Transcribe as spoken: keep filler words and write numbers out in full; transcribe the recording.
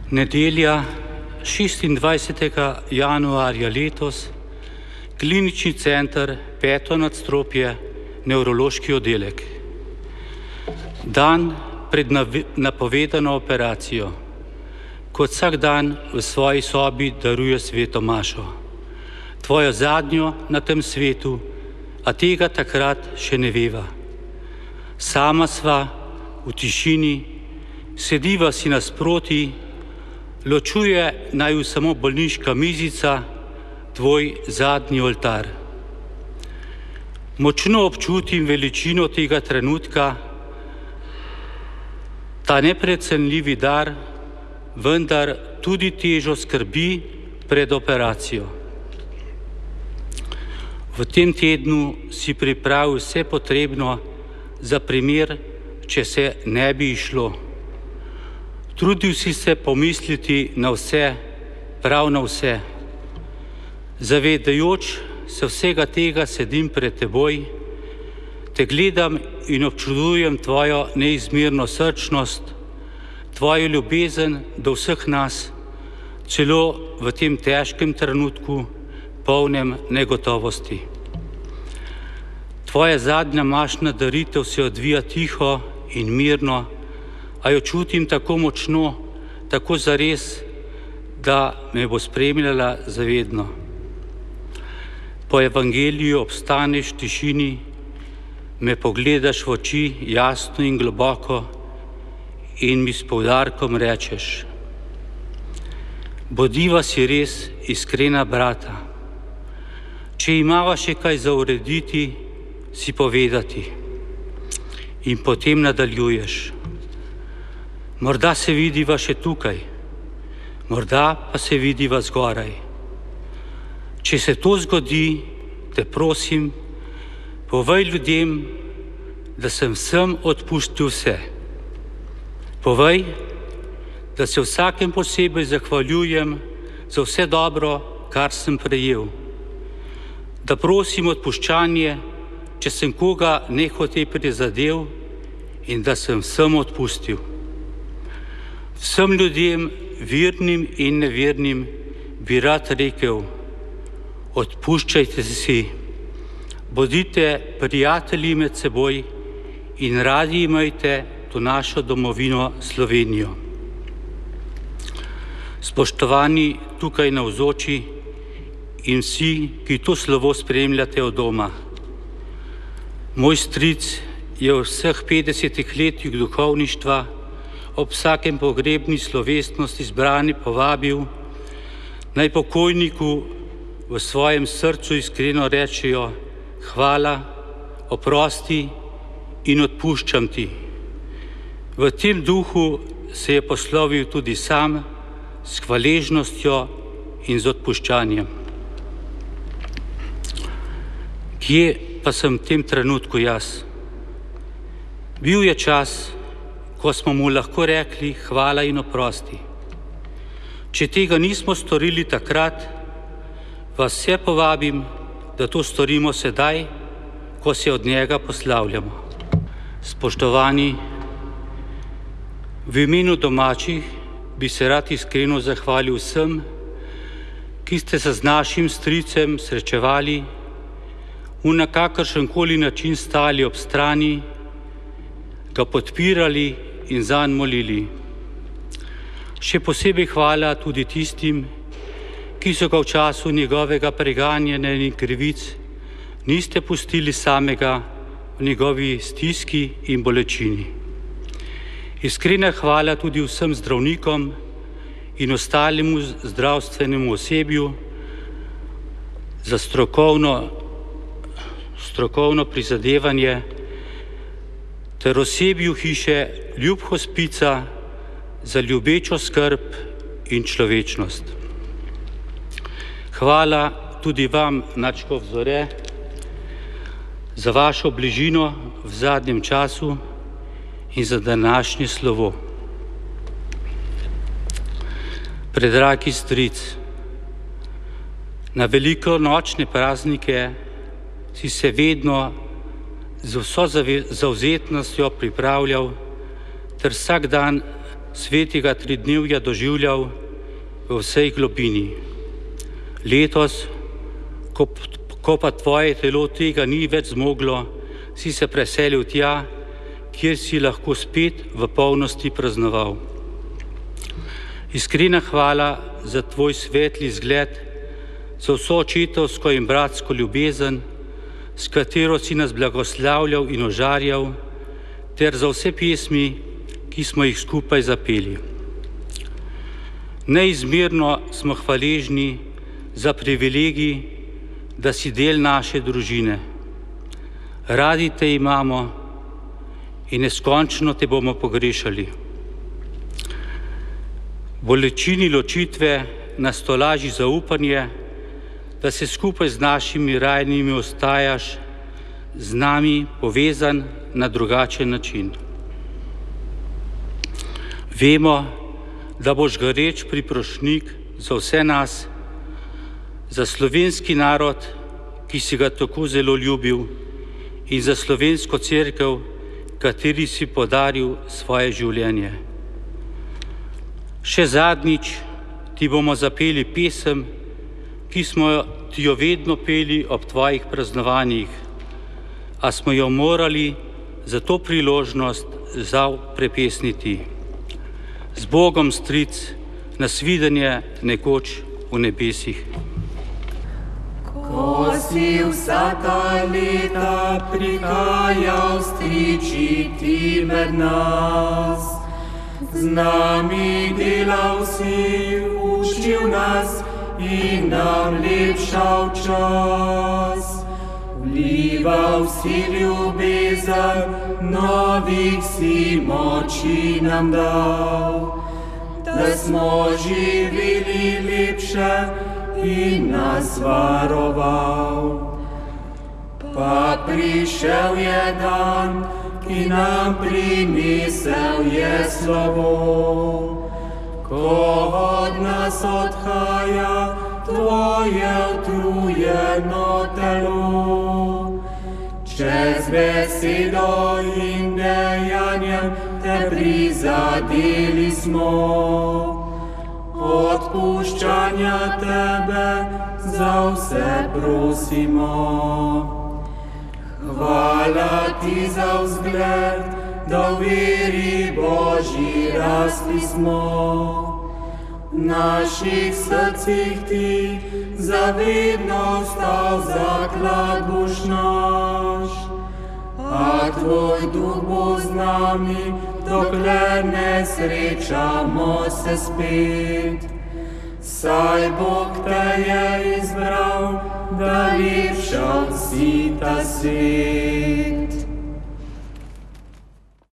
Nedelja, šestindvajsetega januarja letos, Klinični center, peto nadstropje, nevrološki oddelek. Dan pred napovedano operacijo. Kot vsak dan v svoji sobi daruje sveto mašo. Tvojo zadnjo na tem svetu, a tega takrat še ne veva. Sama sva v tišini, sediva si nasproti, ločuje naju samo bolniška mizica, tvoj zadnji oltar. Močno občutim veličino tega trenutka, ta neprecenljivi dar, vendar tudi težo skrbi pred operacijo. V tem tednu si pripravil vse potrebno za primer, če se ne bi išlo. Trudil si se pomisliti na vse, prav na vse. Zavedajoč se vsega tega sedim pred teboj, te gledam in občudujem tvojo neizmerno srčnost, tvojo ljubezen do vseh nas, celo v tem težkem trenutku, polnem negotovosti. Tvoja zadnja mašna daritev se odvija tiho in mirno, a jo čutim tako močno, tako zares, da me bo spremljala zavedno. Po evangeliju obstaneš v tišini, me pogledaš v oči jasno in globoko in mi s poudarkom rečeš: bodiva si res iskrena brata. Če imava še kaj za urediti, si povedati. In potem nadaljuješ: morda se vidiva še tukaj, morda pa se vidiva zgoraj. Če se to zgodi, te prosim, povej ljudem, da sem vsem odpustil vse. Povej, da se vsakem posebej zahvaljujem za vse dobro, kar sem prejel. Da prosim odpuščanje, če sem koga nehote prizadel, in da sem vsem odpustil. Vsem ljudem, vernim in nevernim, bi rad rekel: odpuščajte si, bodite prijatelji med seboj in radi imejte to našo domovino Slovenijo. Spoštovani tukaj navzoči in vsi, ki to slovo spremljate od doma. Moj stric je v vseh petdesetih letih duhovništva ob vsakem pogrebni slovesnosti zbrani povabil, naj pokojniku v svojem srcu iskreno rečejo: hvala, oprosti in odpuščam ti. V tem duhu se je poslovil tudi sam, s hvaležnostjo in z odpuščanjem. Kje pa sem v tem trenutku jaz? Bil je čas, ko smo mu lahko rekli hvala in oprosti. Če tega nismo storili takrat, vas vse povabim, da to storimo sedaj, ko se od njega poslavljamo. Spoštovani, v imenu domačih bi se rad iskreno zahvalil vsem, ki ste se z našim stricem srečevali, mu na kakršenkoli način stali ob strani, ga podpirali in zanj molili. Še posebej hvala tudi tistim, ki so ga v času njegovega preganjanja in krivic niste pustili samega v njegovi stiski in bolečini. Iskrena hvala tudi vsem zdravnikom in ostalemu zdravstvenemu osebju za strokovno, strokovno prizadevanje ter osebju hiše Ljub Hospica za ljubečo skrb in človečnost. Hvala tudi vam, nadškof Zore, za vašo bližino v zadnjem času in za današnje slovo. Predragi stric, na velikonočne praznike si se vedno z vso zavzetnostjo pripravljal ter vsak dan svetega tridnevja doživljal v vsej globini. Letos, ko, ko pa tvoje telo tega ni več zmoglo, si se preselil tja, kjer si lahko spet v polnosti praznoval. Iskrena hvala za tvoj svetli zgled, za vso očetovsko in bratsko ljubezen, s katero si nas blagoslavljal in ožarjal, ter za vse pesmi, ki smo jih skupaj zapeli. Neizmerno smo hvaležni za privilegij, da si del naše družine. Radi te imamo in neskončno te bomo pogrešali. V bolečini ločitve nas tolaži zaupanje, da se skupaj z našimi rajnimi ostajaš z nami povezan na drugačen način. Vemo, da boš goreč priprošnjik za vse nas, za slovenski narod, ki si ga tako zelo ljubil, in za slovensko cerkev, kateri si podaril svoje življenje. Še zadnjič ti bomo zapeli pesem, ki smo ti jo vedno peli ob tvojih praznovanjih, a smo jo morali za to priložnost žal prepesniti. Z Bogom, stric, nasvidenje nekoč v nebesih. Ko si vsaka leta prihajal stričiti med nas, z nami delal si, učil nas in nam lepšal čas. Vlival si ljubezen, novih si moči nam dal, da smo živeli lepše in nas varoval. Pa prišel je dan, ki nam prinesel je slovo, ko od nas odhaja tvoje utrujeno telo. Čez besedo in dejanjem te prizadeli smo, odpuščanja tebe za vse prosimo. Hvala ti za vzgled, da v veri Božji rasli smo. V naših srcih ti zavedno stal zaklad boš naš, a tvoj duh bo z nami, dokler ne srečamo se spet. Saj Bog te je izbral, da lepšal si ta svet.